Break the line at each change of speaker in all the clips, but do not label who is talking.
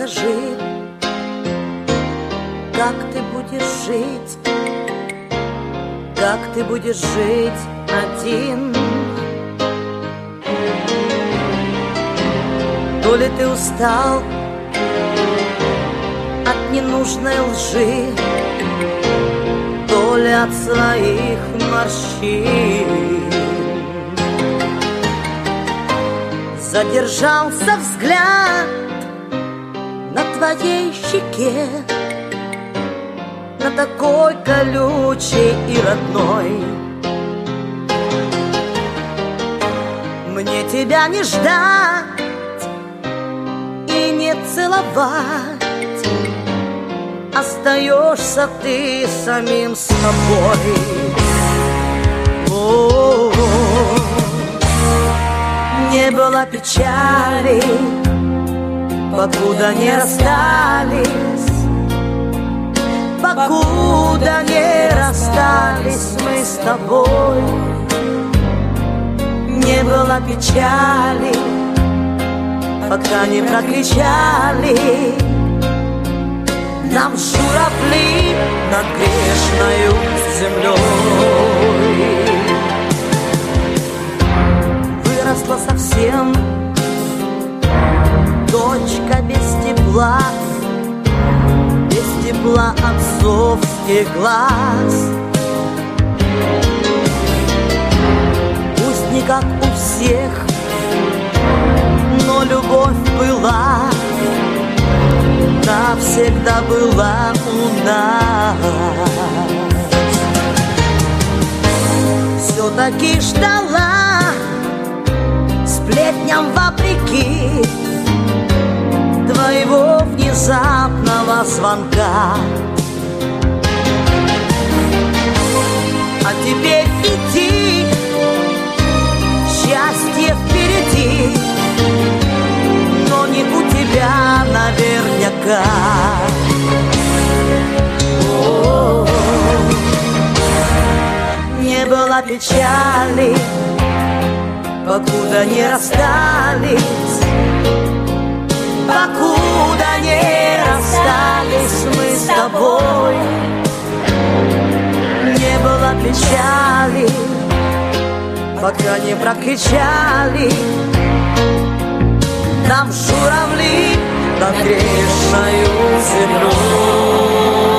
расскажи, как ты будешь жить, как ты будешь жить один. То ли ты устал от ненужной лжи, то ли от своих морщин. Задержался взгляд на твоей щеке, на такой колючей и родной. Мне тебя не ждать и не целовать, остаешься ты самим собой. Не было печали, покуда не расстались, покуда не расстались мы с тобой. Не было печали, пока не прокричали нам журавли над грешною землей. Выросла совсем дочка без тепла, без тепла отцовских глаз. Пусть не как у всех, но любовь была, навсегда была у нас. Все-таки ждала, сплетням вопреки, твоего внезапного звонка. А теперь иди, счастье впереди, но не у тебя наверняка. Не было печали, покуда не расстались, покуда не расстались мы с тобой. Не было печали, пока не прокричали нам журавли над грешною землей.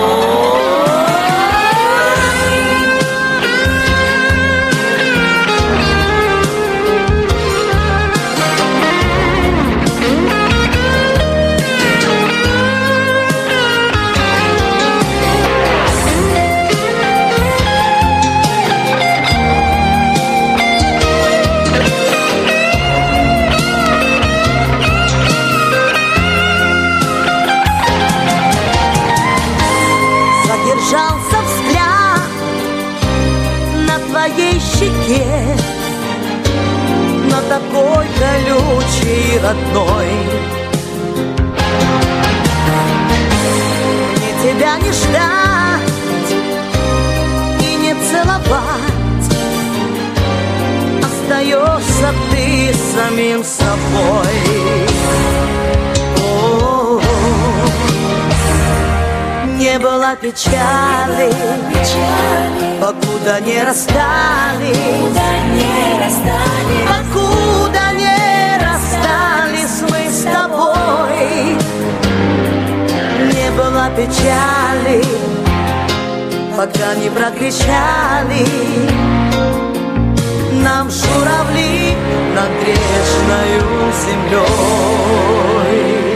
Задержался взгляд на твоей щеке, на такой колючей и родной. Мне тебя не ждать и не целовать, остаешься ты самим собой. Не было печали, покуда не расстались, покуда не расстались мы с тобой. Не было печали, пока не прокричали нам журавли над грешною землей.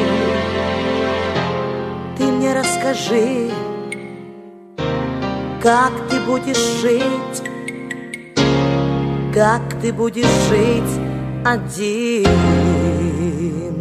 Расскажи, как ты будешь жить, как ты будешь жить один.